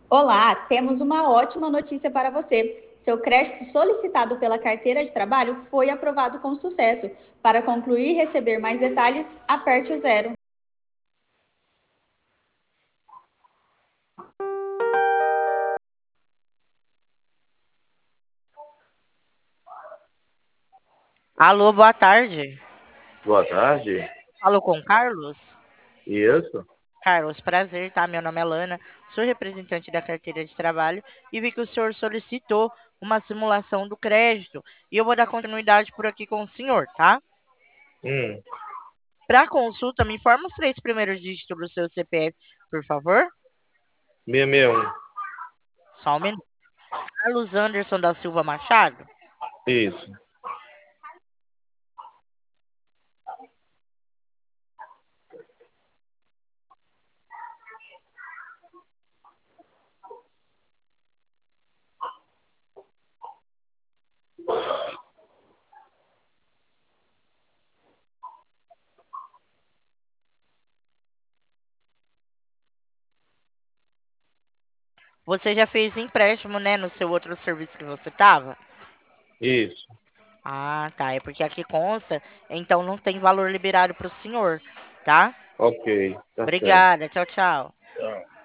Olá, temos uma ótima notícia para você. Seu crédito solicitado pela carteira de trabalho foi aprovado com sucesso. Para concluir e receber mais detalhes, aperte o zero. Alô, boa tarde. Boa tarde. Falou com o Carlos? Isso? Carlos, prazer, tá? Meu nome é Lana, sou representante da carteira de trabalho e vi que o senhor solicitou uma simulação do crédito e eu vou dar continuidade por aqui com o senhor, tá? Hum, Para consulta, me informa os três primeiros dígitos do seu CPF, por favor. 661. Só um minuto. Carlos Anderson da Silva Machado. Isso. Você já fez empréstimo, né, no seu outro serviço que você tava? Isso. Ah, tá. É porque aqui consta, então não tem valor liberado para o senhor, tá? Ok, tá certo. Obrigada. Tchau, tchau.